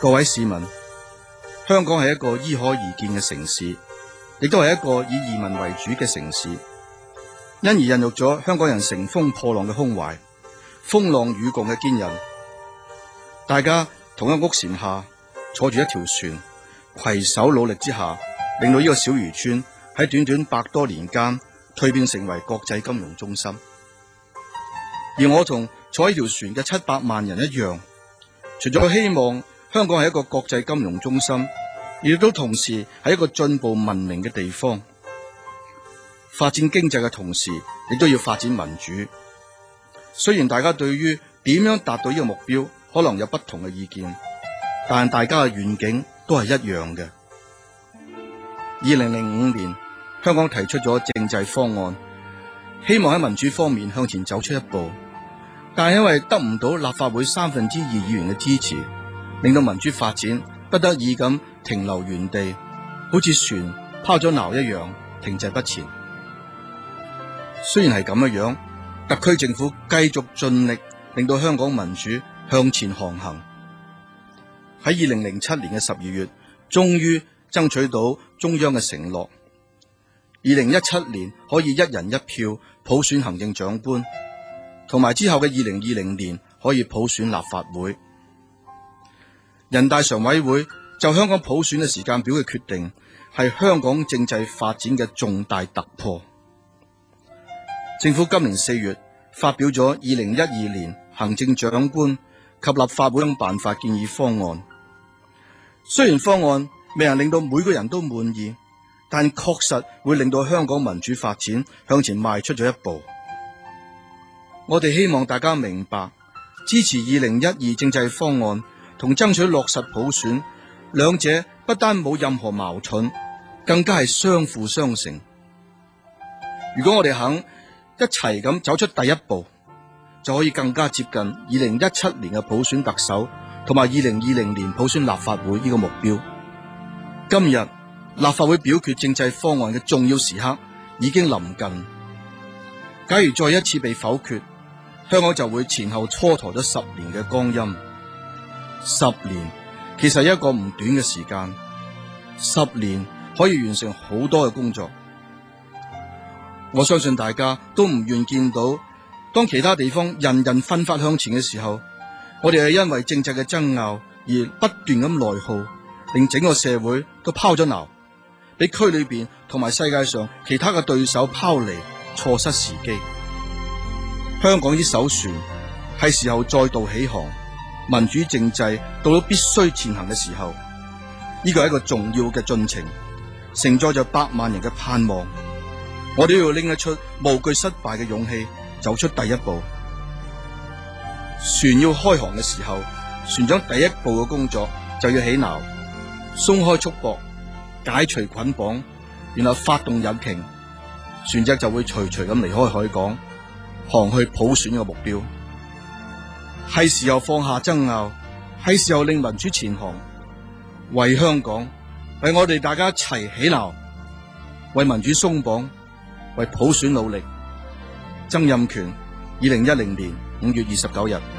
各位市民，香港係一個依海而建嘅城市，亦都係一個以移民為主嘅城市，因而孕育咗香港人乘風破浪嘅胸懷，風浪與共嘅堅韌。大家同一屋檐下坐住一條船，攜手努力之下，令到呢個小漁村喺短短100多年間蛻變成為國際金融中心。而我同坐喺條船嘅700萬人一樣，除咗希望香港係一個國際金融中心，亦都同時係一個進步文明嘅地方。發展經濟嘅同時，亦都要發展民主。雖然大家對於點樣達到呢個目標可能有不同嘅意見，但大家嘅願景都係一樣嘅。2005年，香港提出咗政制方案，希望喺民主方面向前走出一步，但係因為得唔到立法會2/3議員嘅支持，令到民主發展不得已咁停留原地，好似船拋咗錨一樣停滯不前。雖然係咁樣，特區政府繼續盡力令到香港民主向前航行。喺2007年嘅12月，終於爭取到中央嘅承諾，2017年可以1人1票普選行政長官，同埋之後嘅2020年可以普選立法會。人大常委會就香港普選嘅時間表嘅決定，係香港政制發展嘅重大突破。政府今年4月發表咗2012年行政長官及立法會辦法建議方案。雖然方案未能令到每個人都滿意，但確實會令到香港民主發展向前邁出咗一步。我哋希望大家明白，支持2012政制方案同爭取落實普選，兩者不單冇任何矛盾，更加係相輔相成。如果我哋肯一齊咁走出第一步，就可以更加接近2017年嘅普選特首同埋2020年普選立法會呢個目標。今日立法會表決政制方案嘅重要時刻已經臨近，假如再一次被否決，香港就會前後蹉跎咗10年嘅光陰。10年其實係一個唔短嘅時間，10年可以完成好多嘅工作。我相信大家都唔願見到，當其他地方人人奮發向前嘅時候，我哋係因為政制嘅爭拗而不斷咁內耗，令整個社會都拋咗錨，俾區裏邊同埋世界上其他嘅對手拋離，錯失時機。香港呢艘船係時候再度起航，民主政制到咗必須前行嘅時候，呢個係一個重要嘅進程，承載着100萬人嘅盼望。我哋要拎得出無懼失敗嘅勇氣，走出第一步。船要開航嘅時候，船長第一步嘅工作就要起錨，鬆開束縛，解除捆綁，然後發動引擎，船隻就會徐徐咁離開海港，航去普選嘅目標。係時候放下爭拗，係時候令民主前行，為香港，為我哋大家一齊起錨，為民主鬆綁，為普選努力。曾蔭權，2010年5月29日。